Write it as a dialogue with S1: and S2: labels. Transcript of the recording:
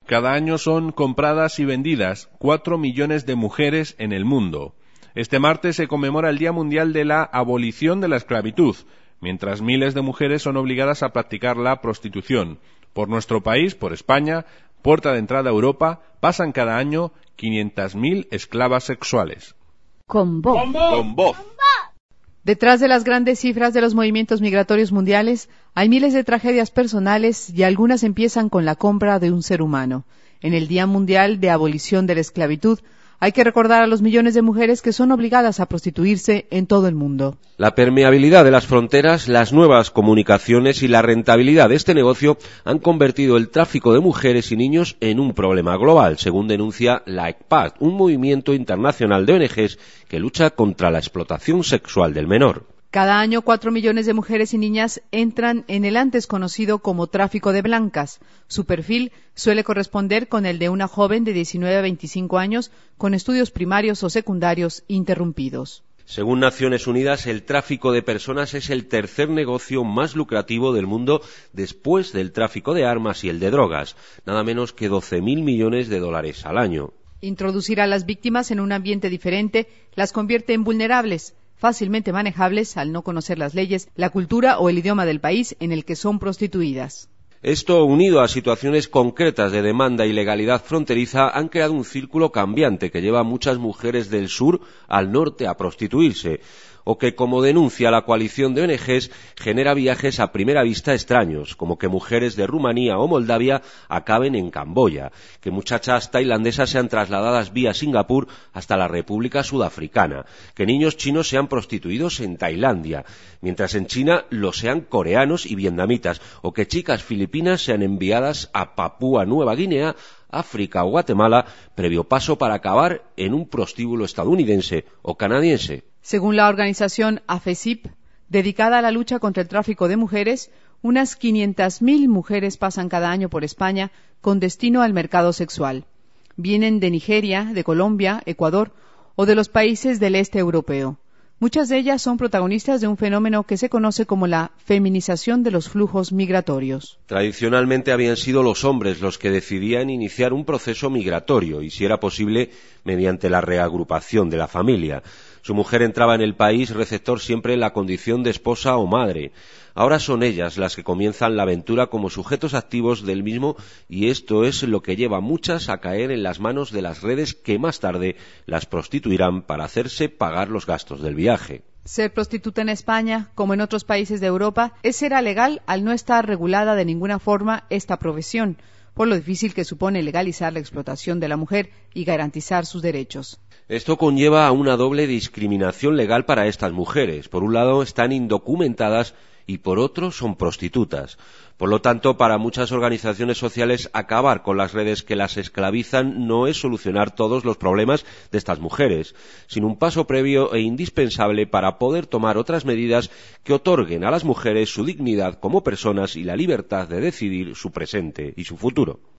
S1: Cada año son compradas y vendidas 4 millones de mujeres en el mundo. Este martes se conmemora el Día Mundial de la Abolición de la Esclavitud, mientras miles de mujeres son obligadas a practicar la prostitución. Por nuestro país, por España, puerta de entrada a Europa, pasan cada año 500.000 esclavas sexuales.
S2: Con voz.
S1: Con voz.
S2: Detrás de las grandes cifras de los movimientos migratorios mundiales, hay miles de tragedias personales y algunas empiezan con la compra de un ser humano. En el Día Mundial de Abolición de la Esclavitud, hay que recordar a los millones de mujeres que son obligadas a prostituirse en todo el mundo.
S3: La permeabilidad de las fronteras, las nuevas comunicaciones y la rentabilidad de este negocio han convertido el tráfico de mujeres y niños en un problema global, según denuncia la ECPAT, un movimiento internacional de ONGs que lucha contra la explotación sexual del menor.
S2: Cada año 4 millones de mujeres y niñas entran en el antes conocido como tráfico de blancas. Su perfil suele corresponder con el de una joven de 19 a 25 años con estudios primarios o secundarios interrumpidos.
S3: Según Naciones Unidas, el tráfico de personas es el tercer negocio más lucrativo del mundo después del tráfico de armas y el de drogas, nada menos que 12.000 millones de dólares al año.
S2: Introducir a las víctimas en un ambiente diferente las convierte en vulnerables, fácilmente manejables al no conocer las leyes, la cultura o el idioma del país en el que son prostituidas.
S3: Esto, unido a situaciones concretas de demanda y legalidad fronteriza, han creado un círculo cambiante que lleva a muchas mujeres del sur al norte a prostituirse, o que, como denuncia la coalición de ONGs, genera viajes a primera vista extraños, como que mujeres de Rumanía o Moldavia acaben en Camboya, que muchachas tailandesas sean trasladadas vía Singapur hasta la República Sudafricana, que niños chinos sean prostituidos en Tailandia, mientras en China lo sean coreanos y vietnamitas, o que chicas filipinas sean enviadas a Papúa Nueva Guinea, África o Guatemala, previo paso para acabar en un prostíbulo estadounidense o canadiense.
S2: Según la organización AFESIP, dedicada a la lucha contra el tráfico de mujeres, unas 500.000 mujeres pasan cada año por España con destino al mercado sexual. Vienen de Nigeria, de Colombia, Ecuador o de los países del este europeo. Muchas de ellas son protagonistas de un fenómeno que se conoce como la feminización de los flujos migratorios.
S3: Tradicionalmente habían sido los hombres los que decidían iniciar un proceso migratorio y, si era posible, mediante la reagrupación de la familia. Su mujer entraba en el país receptor siempre en la condición de esposa o madre. Ahora son ellas las que comienzan la aventura como sujetos activos del mismo, y esto es lo que lleva a muchas a caer en las manos de las redes que más tarde las prostituirán para hacerse pagar los gastos del viaje.
S2: Ser prostituta en España, como en otros países de Europa, es legal al no estar regulada de ninguna forma esta profesión, por lo difícil que supone legalizar la explotación de la mujer y garantizar sus derechos.
S3: Esto conlleva a una doble discriminación legal para estas mujeres. Por un lado, están indocumentadas y por otro, son prostitutas. Por lo tanto, para muchas organizaciones sociales, acabar con las redes que las esclavizan no es solucionar todos los problemas de estas mujeres, sino un paso previo e indispensable para poder tomar otras medidas que otorguen a las mujeres su dignidad como personas y la libertad de decidir su presente y su futuro.